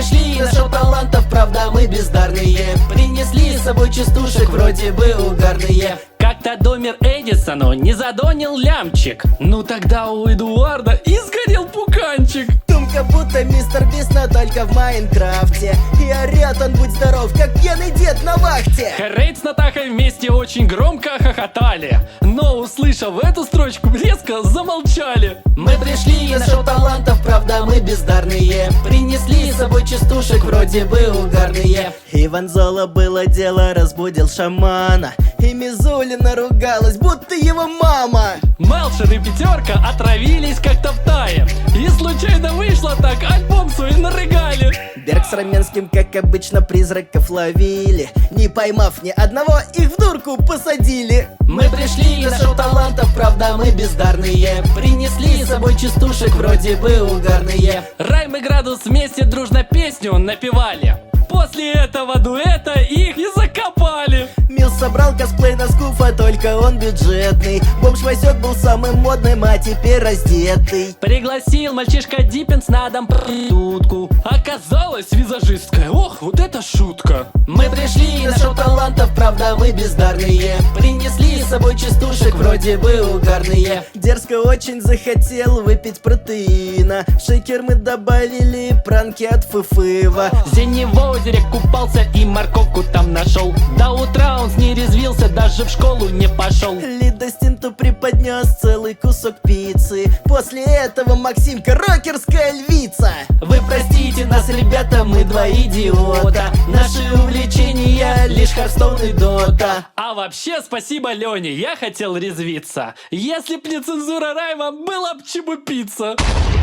пришли на шоу талантов, правда мы бездарные. Принесли с собой частушек, вроде бы угарные. Как-то Домер Эдисону не задонил лямчик. Ну тогда у Эдуарда и сгорел пуканчик. Тум как будто мистер Бист, но только в Майнкрафте. И орет он, будь здоров, как пьяный дед на вахте. Рейд с Натахой вместе очень громко хохотали, но услышав эту строчку, резко замолчали. Мы пришли на шоу талантов, правда мы бездарные. Принесли с собой частушек, вроде бы угарные. И Ванзола было дело, разбудил шамана. И Мизулина ругалась, будто его мама. Мелшин и Пятерка отравились как-то в Тае, и случайно вышло так, альбом свой нарыгали. Берг с Раменским, как обычно, призраков ловили. Не поймав ни одного, их в дурку посадили. Мы пришли на шоу талантов, правда мы бездарные. Принесли с собой частушек, вроде бы угарные. Райм и Градус вместе дружно песню напевали. После этого дуэта их и закопали. Мил собрал косплей на Скуфа, только он бюджетный. Бомж Васек был самым модным, а теперь раздетый. Пригласил мальчишка Диппинс на дом проститутку. Оказалась визажистка, ох, вот это шутка. Мы пришли на шоу талантов, правда мы бездарные. Принесли с собой частушек, вроде бы угарные. Дерзко очень захотел выпить протеина. В шейкер мы добавили пранки от Фыфыва. Зенни в озере купался и морковку там нашел. До утра он с ней резвился, даже в школу не пошел. Лидостинту преподнес целый кусок пиццы. После этого Максимка рокерская львица. Вы простите нас, ребята, мы два идиота. Наши увлечения лишь Харстоун и Дота. А вообще спасибо Лене, я хотел резвиться. Если б не цензура Райма, было б чему питься.